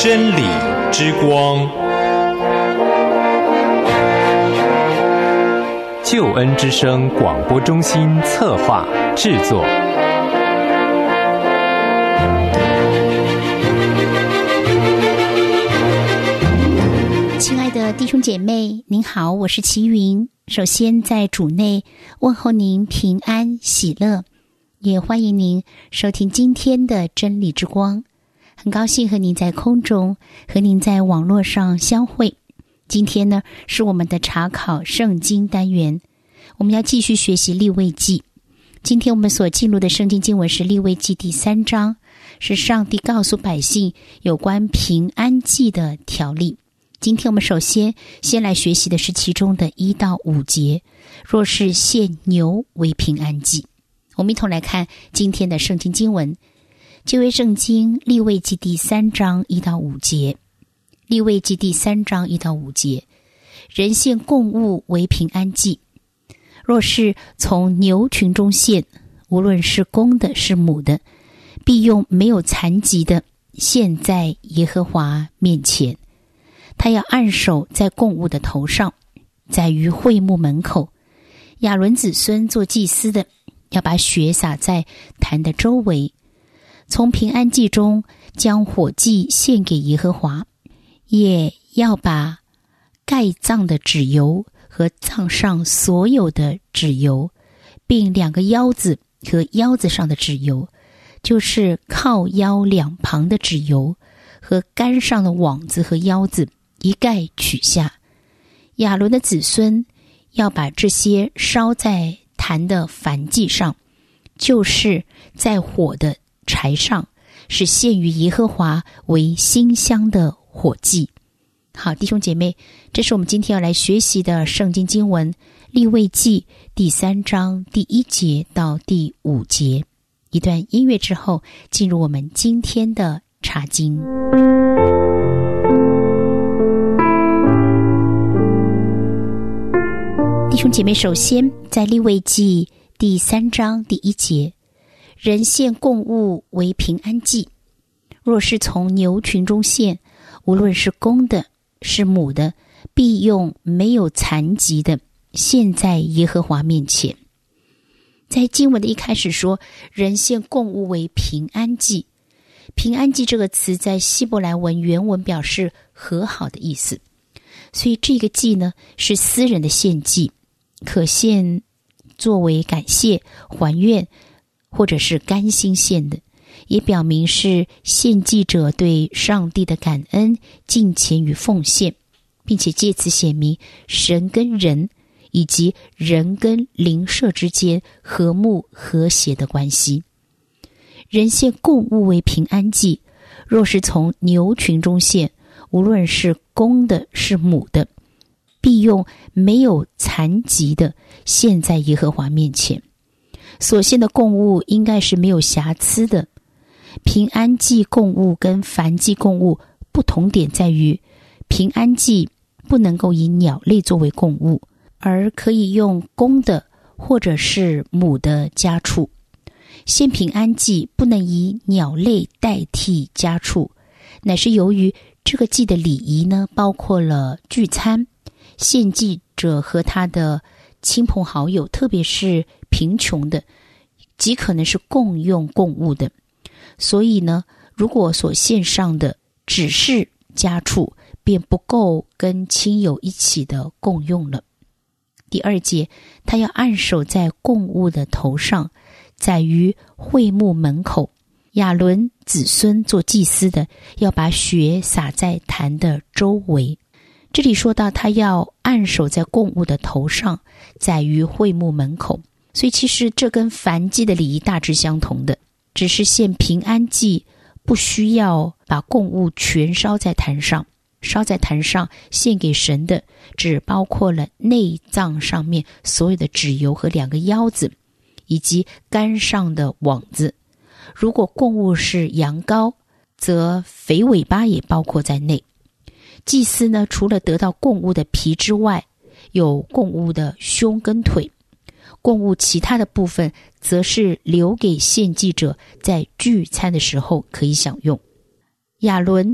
真理之光，救恩之声广播中心策划制作。 亲爱的弟兄姐妹，您好，我是齐云。首先在主内问候您平安喜乐，也欢迎您收听今天的真理之光。很高兴和您在空中，和您在网络上相会。今天呢，是我们的查考圣经单元，我们要继续学习利未记。今天我们所进入的圣经经文是利未记第3章，是上帝告诉百姓有关平安祭的条例。今天我们首先来学习的是其中的1到5节，若是献牛为平安祭。我们一同来看今天的圣经经文，旧约圣经利未记第3章1到5节。利未记第3章1到5节，人献供物为平安祭，若是从牛群中献，无论是公的是母的，必用没有残疾的献在耶和华面前。他要按手在供物的头上，在于会幕门口。亚伦子孙做祭司的，要把血洒在坛的周围。从平安祭中将火祭献给耶和华，也要把盖脏的脂油和脏上所有的脂油，并2个腰子和腰子上的脂油，就是靠腰两旁的脂油和杆上的网子和腰子，一概取下。亚伦的子孙要把这些烧在坛的燔祭上，就是在火的柴上，是献于耶和华为馨香的火祭。好，弟兄姐妹，这是我们今天要来学习的圣经经文，利未记第3章第1节到第5节。一段音乐之后，进入我们今天的查经。弟兄姐妹，首先在利未记第3章第1节，人献供物为平安祭，若是从牛群中献，无论是公的是母的，必用没有残疾的献在耶和华面前。在经文的一开始说，人献供物为平安祭。平安祭这个词在希伯来文原文表示和好的意思，所以这个祭呢是私人的献祭，可献作为感谢、还愿或者是甘心献的，也表明是献祭者对上帝的感恩、敬虔与奉献，并且借此显明神跟人以及人跟邻舍之间和睦和谐的关系。人献供物为平安祭，若是从牛群中献，无论是公的是母的，必用没有残疾的献在耶和华面前。所献的供物应该是没有瑕疵的。平安祭供物跟燔祭供物不同点在于，平安祭不能够以鸟类作为供物，而可以用公的或者是母的家畜。献平安祭不能以鸟类代替家畜，乃是由于这个祭的礼仪呢，包括了聚餐，献祭者和他的亲朋好友，特别是贫穷的，极可能是共用供物的。所以呢，如果所献上的只是家畜，便不够跟亲友一起的共用了。第2节，他要按手在供物的头上，在于会幕门口。亚伦子孙做祭司的，要把血洒在坛的周围。这里说到他要按手在供物的头上，在于会幕门口，所以其实这跟燔祭的礼仪大致相同的，只是献平安祭不需要把供物全烧在坛上，烧在坛上献给神的只包括了内脏上面所有的脂油和2个腰子，以及杆上的网子。如果供物是羊羔，则肥尾巴也包括在内。祭司呢，除了得到供物的皮之外，有供物的胸跟腿，供物其他的部分则是留给献祭者在聚餐的时候可以享用。亚伦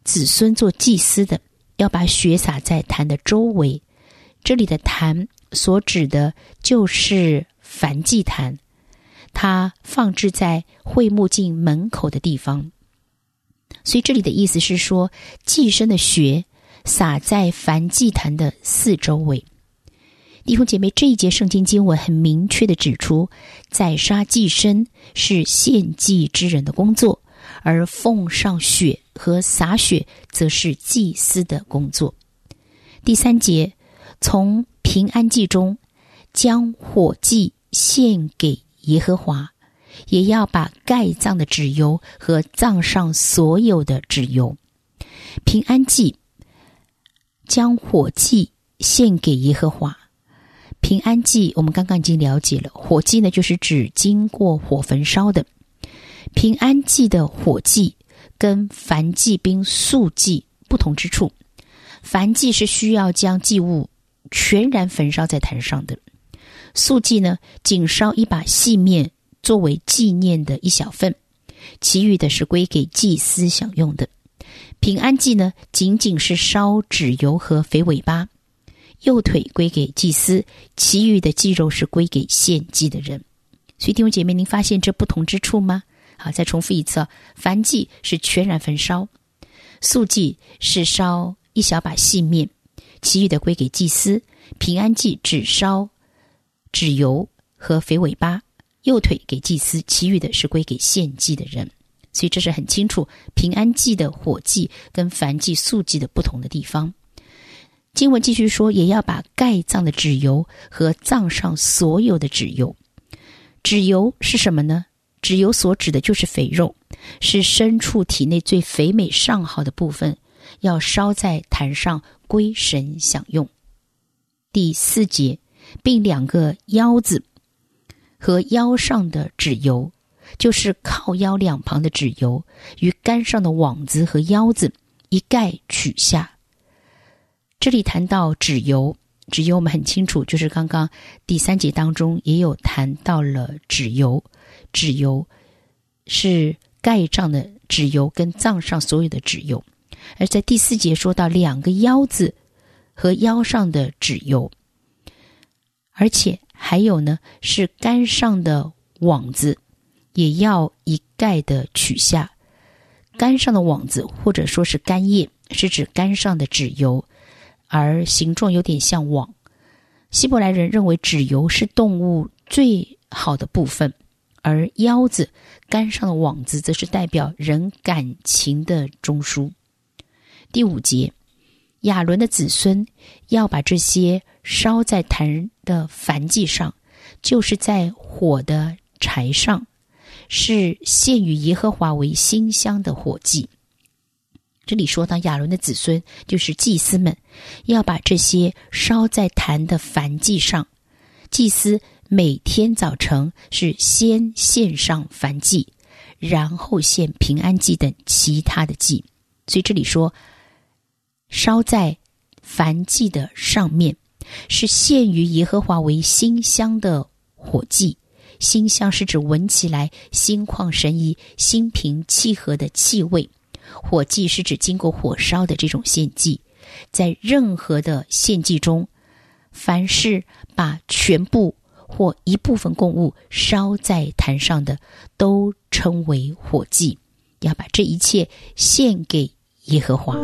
子孙做祭司的，要把血洒在坛的周围。这里的坛所指的就是燔祭坛，它放置在会幕镜门口的地方。所以这里的意思是说，祭牲的血洒在燔祭坛的四周围。弟兄姐妹，这一节圣经经文很明确地指出，宰杀祭牲是献祭之人的工作，而奉上血和洒血则是祭司的工作。第3节，从平安祭中将火祭献给耶和华，也要把盖脏的脂油和脏上所有的脂油。平安祭将火祭献给耶和华。平安祭我们刚刚已经了解了，火祭呢就是指经过火焚烧的。平安祭的火祭跟燔祭并素祭不同之处，燔祭是需要将祭物全然焚烧在坛上的，素祭呢仅烧一把细面作为纪念的一小份，其余的是归给祭司享用的。平安祭呢仅仅是烧脂油和肥尾巴，右腿归给祭司，其余的肌肉是归给献祭的人。所以弟兄姐妹，您发现这不同之处吗？好，再重复一次，燔祭是全然焚烧，素祭是烧一小把细面，其余的归给祭司。平安祭只烧脂油和肥尾巴，右腿给祭司，其余的是归给献祭的人。所以这是很清楚平安祭的火祭跟燔祭素祭的不同的地方。经文继续说，也要把盖脏的脂油和脏上所有的脂油。脂油是什么呢？脂油所指的就是肥肉，是牲畜体内最肥美上好的部分，要烧在坛上归神享用。第4节，并2个腰子和腰上的脂油，就是靠腰两旁的脂油，与杆上的网子和腰子一概取下。这里谈到脂油，脂油我们很清楚，就是刚刚第3节当中也有谈到了脂油。脂油是盖上的脂油跟脏上所有的脂油，而在第4节说到2个腰子和腰上的脂油，而且还有呢是杆上的网子也要一概的取下。杆上的网子或者说是杆叶，是指杆上的脂油，而形状有点像网。希伯来人认为脂油是动物最好的部分，而腰子杆上的网子则是代表人感情的中枢。第5节，亚伦的子孙要把这些烧在坛的燔祭上，就是在火的柴上，是献与耶和华为馨香的火祭。这里说到亚伦的子孙就是祭司们，要把这些烧在坛的燔祭上。祭司每天早晨是先献上燔祭，然后献平安祭等其他的祭。所以这里说烧在燔祭的上面，是献于耶和华为馨香的火祭。馨香是指闻起来心旷神怡、心平气和的气味，火祭是指经过火烧的这种献祭。在任何的献祭中，凡是把全部或一部分供物烧在坛上的，都称为火祭，要把这一切献给耶和华。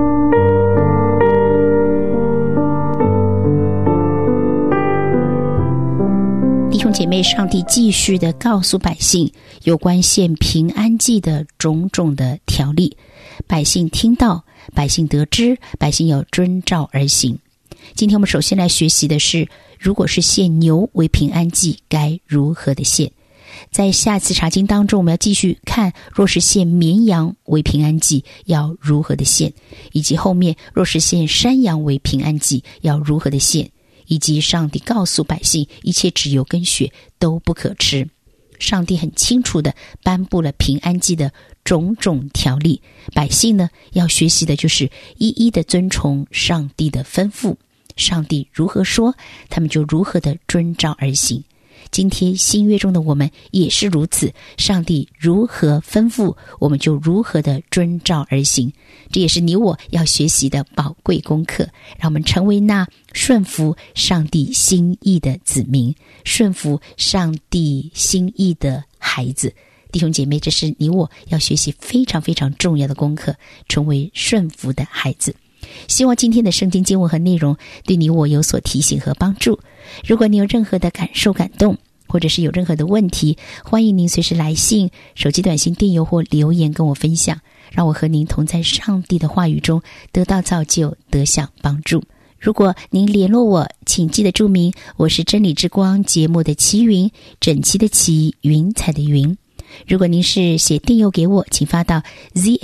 弟兄姐妹，上帝继续的告诉百姓有关献平安祭的种种的条例，百姓听到，百姓得知，百姓要遵照而行。今天我们首先来学习的是，如果是献牛为平安祭，该如何的献。在下次查经当中，我们要继续看，若是献绵羊为平安祭，要如何的献，以及后面若是献山羊为平安祭，要如何的献，以及上帝告诉百姓，一切脂油跟血都不可吃。上帝很清楚地颁布了平安祭的种种条例，百姓呢要学习的就是一一的遵从上帝的吩咐，上帝如何说，他们就如何的遵照而行。 今天新约中的我们也是如此，上帝如何吩咐，我们就如何的遵照而行。这也是你我要学习的宝贵功课，让我们成为那顺服上帝心意的子民，顺服上帝心意的孩子。弟兄姐妹，这是你我要学习非常非常重要的功课，成为顺服的孩子。希望今天的圣经经文和内容对你我有所提醒和帮助。如果你有任何的感受感动，或者是有任何的问题，欢迎您随时来信、手机短信、电邮或留言跟我分享，让我和您同在上帝的话语中得到造就，得享帮助。如果您联络我，请记得注明我是真理之光节目的齐云，整齐的齐，云彩的云。如果您是写电邮给我，请发到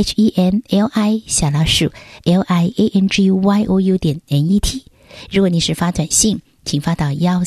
zhenli_liangyou.net。 如果你是发短信，请发到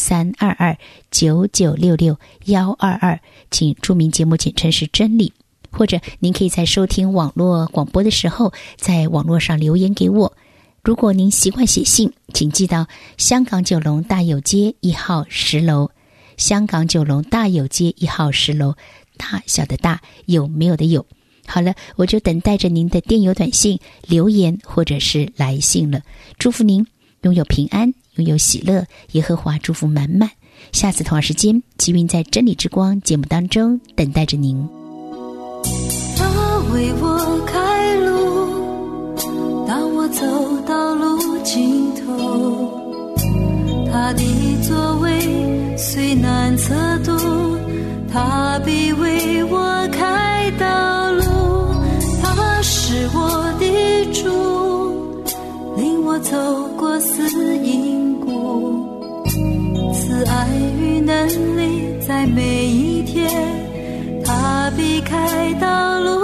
132299662122，请注明节目简称是真理。或者您可以在收听网络广播的时候，在网络上留言给我。如果您习惯写信，请寄到香港九龙大有街1号10楼，香港九龙大有街1号10楼，大小的大，有没有的有。好了，我就等待着您的电邮短信、留言或者是来信了。祝福您拥有平安，拥有喜乐，耶和华祝福满满。下次同样时间，齐云在真理之光节目当中等待着您。 他为我开路，当我走到路尽头，他的作为虽难测度，他必为我开道路。他是我的主，领我走过死荫谷，慈爱与能力在每一天，他必开道路，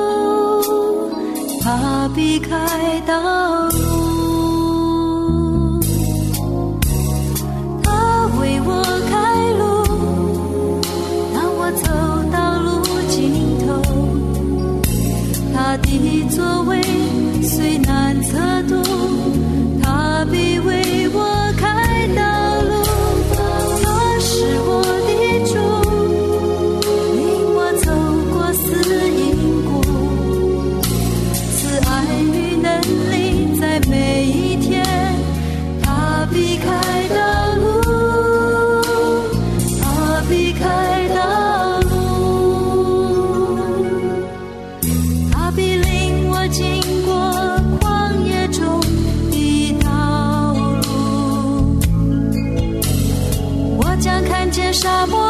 他必开道路。他为我开路，当我走到路尽头，他的作为虽难测度，他必为我开道路。他是我的主，领我走过死荫谷，慈爱与能力在每一天，他必开道路，他必开道路，他必领我经过旷野中的道路，我将看见沙漠